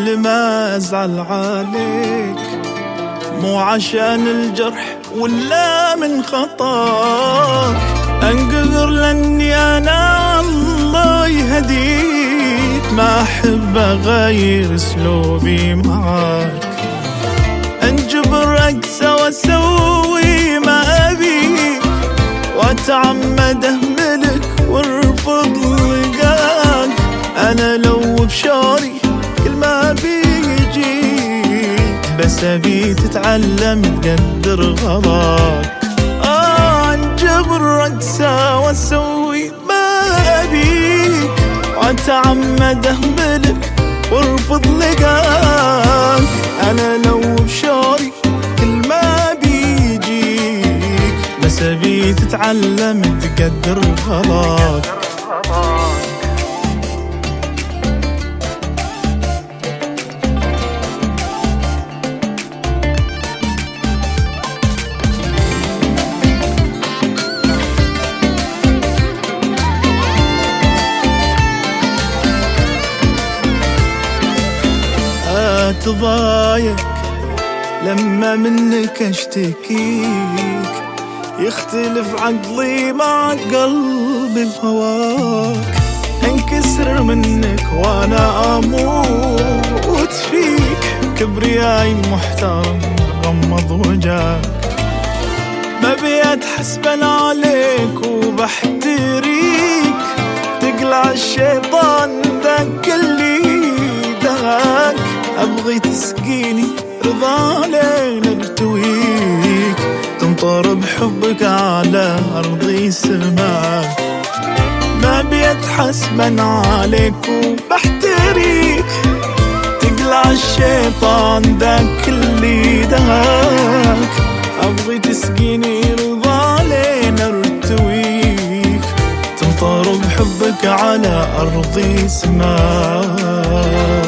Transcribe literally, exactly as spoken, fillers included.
قبل ما أزعل عليك، مو عشان الجرح ولا من خطاك، أنقذر لأني أنا الله يهديك، ما أحب أغير أسلوبي معاك، أنجبر أقسى وأسوي ما أبيك، وأتعمد أهملك وارفض لقاك، أنا لو بشوري كل ما بيجيك، بس أبي تتعلم تقدر غلاك، آه أنجبر أقسى وأسوي ما أبيك، وأتعمد أهملك وارفض لقاك، أنا لو بشوري كل ما بيجيك، بس أبي تتعلم تقدر غلاك. أتضايق لما منك أشتكيك، يختلف عقلي مع قلبي بهواك، انكسر منك وانا اموت فيك، كبرياي محترم غمض وجهك، ما بيت حسبا عليك وبحتريك، تقلع الشيطان ذاك اللي دهاك، ابغي تسقيني رضا لين ارتويك، تمطر بحبك على أرضي سماك، ما بيت حسبا عليك وبحتريك، تقلع الشيطان ذاك اللي دهاك، أبغي تسقيني رضا لين ارتويك، تمطر بحبك على أرضي سماك.